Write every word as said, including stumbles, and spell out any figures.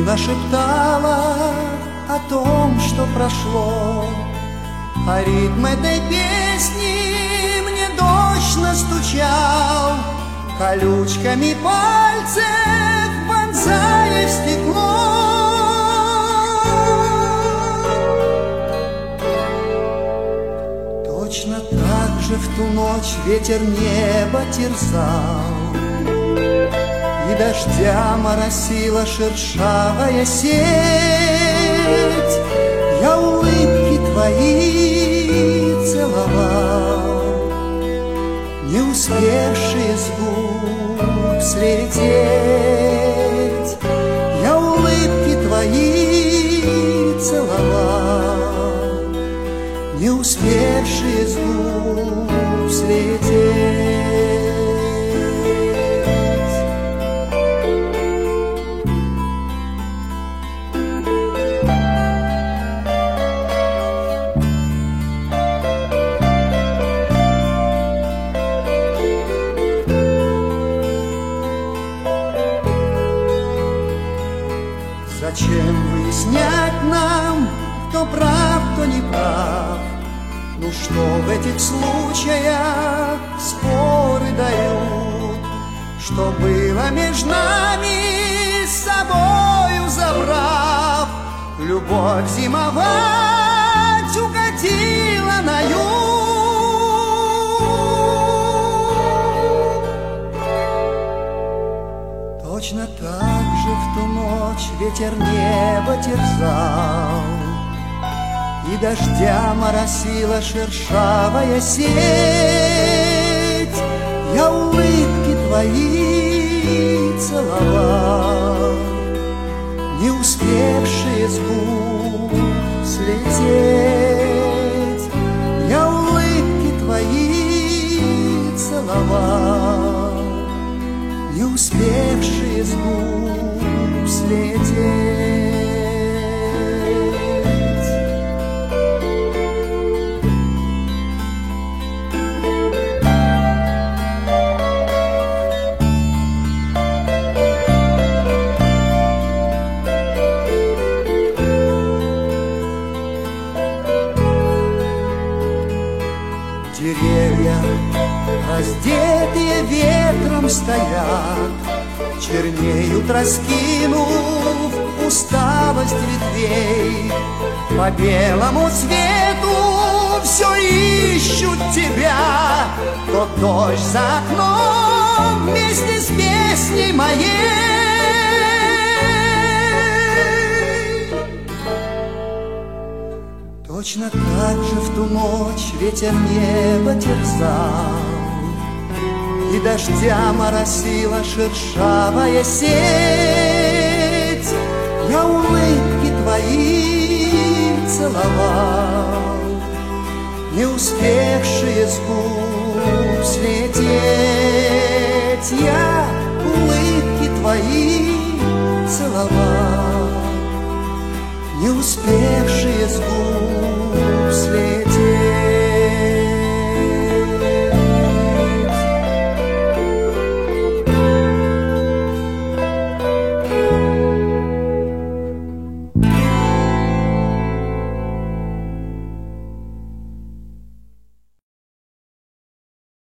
нашептала о том, что прошло, а ритм этой песни мне дождь настучал, колючками пальцев вонзая в стекло. Точно так же в ту ночь ветер небо терзал, и дождя моросила шершавая сеть. Я улыбки твои целовал, не успевшие с губ слететь. Я улыбки твои целовал, не успевшие с губ слететь. Зачем выяснять нам, кто прав, кто не прав? Ну что в этих случаях споры дают? Что было между нами, с собою забрав? Любовь зимовать укатила на юг. Точно так же в ту ночь ветер небо терзал, и дождя моросила шершавая сеть. Я улыбки твои целовал, не успевшие с губ слететь. Я улыбки твои целовал, не успевшие с губ слететь. Деревья, раздетые ветром, стоят, чернеют, раскинув усталость ветвей. По белому свету все ищут тебя, тот дождь за окном вместе с песней моей. Точно так же в ту ночь ветер небо терзал, и дождя моросила шершавая сеть. Я улыбки твои целовал, не успевшие с губ слететь. Я улыбки твои целовал, не успевшие с губ слететь.